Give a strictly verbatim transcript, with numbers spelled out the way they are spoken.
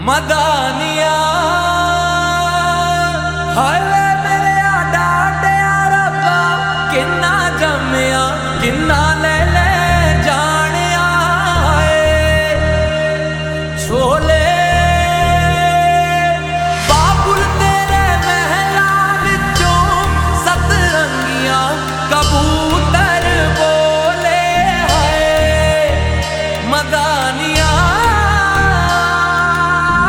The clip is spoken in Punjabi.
मदानिया हाले मेरे डाडिया रब्बा किन्ना जम्मिया किन्ना ले